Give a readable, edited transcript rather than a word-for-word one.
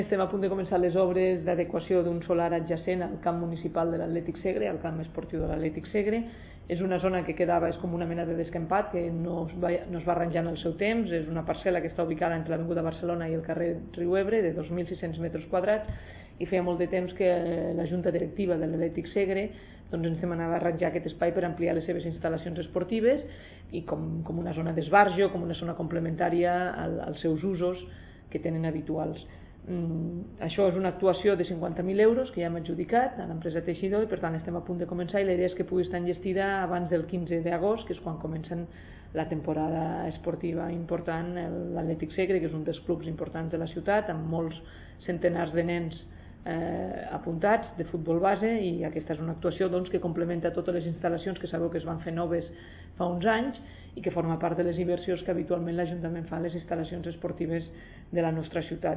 Estem a punt de començar les obres d'adequació d'un solar adjacent al camp municipal de l'Atlètic Segre, al camp esportiu de l'Atlètic Segre. És una zona que quedava, és com una mena de descampat que no es va arranjar en el seu temps. És una parcel·la que està ubicada entre l'Avinguda Barcelona i el carrer Riu Ebre, de 2.600 metres quadrats, i feia molt de temps que la junta directiva de l'Atlètic Segre ens demanava arranjar aquest espai per ampliar les seves instal·lacions esportives i com una zona d'esbarjo, com una zona complementària als seus usos que tenen habituals. Això és una actuació de 50.000 euros que ja hem adjudicat a l'empresa Teixidor i per tant estem a punt de començar i la idea és que pugui estar enllestida abans del 15 d'agost, que és quan comencen la temporada esportiva important, l'Atlètic Segre, que és un dels clubs importants de la ciutat, amb molts centenars de nens apuntats de futbol base, i aquesta és una actuació que complementa totes les instal·lacions que sabeu que es van fer noves fa uns anys i que forma part de les inversions que habitualment l'Ajuntament fa a les instal·lacions esportives de la nostra ciutat.